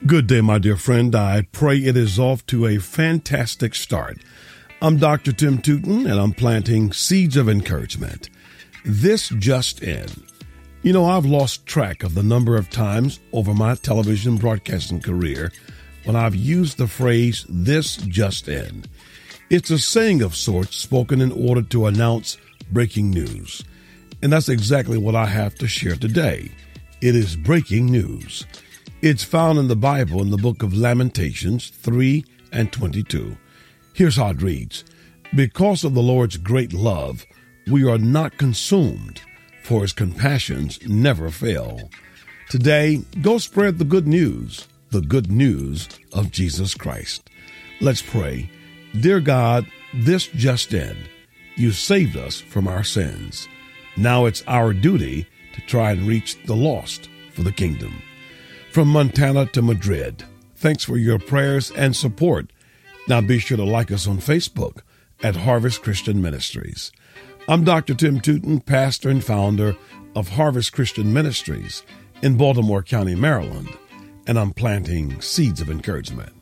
Good day, my dear friend. I pray it is off to a fantastic start. I'm Dr. Tim Tootin, and I'm planting seeds of encouragement. This just in. You know, I've lost track of the number of times over my television broadcasting career when I've used the phrase, this just in. It's a saying of sorts spoken in order to announce breaking news. And that's exactly what I have to share today. It is breaking news. It's found in the Bible in the book of Lamentations 3 and 22. Here's how it reads. Because of the Lord's great love, we are not consumed, for his compassions never fail. Today, go spread the good news of Jesus Christ. Let's pray. Dear God, this just in, you saved us from our sins. Now it's our duty to try and reach the lost for the kingdom. From Montana to Madrid, thanks for your prayers and support. Now be sure to like us on Facebook at Harvest Christian Ministries. I'm Dr. Tim Tootin, pastor and founder of Harvest Christian Ministries in Baltimore County, Maryland, and I'm planting seeds of encouragement.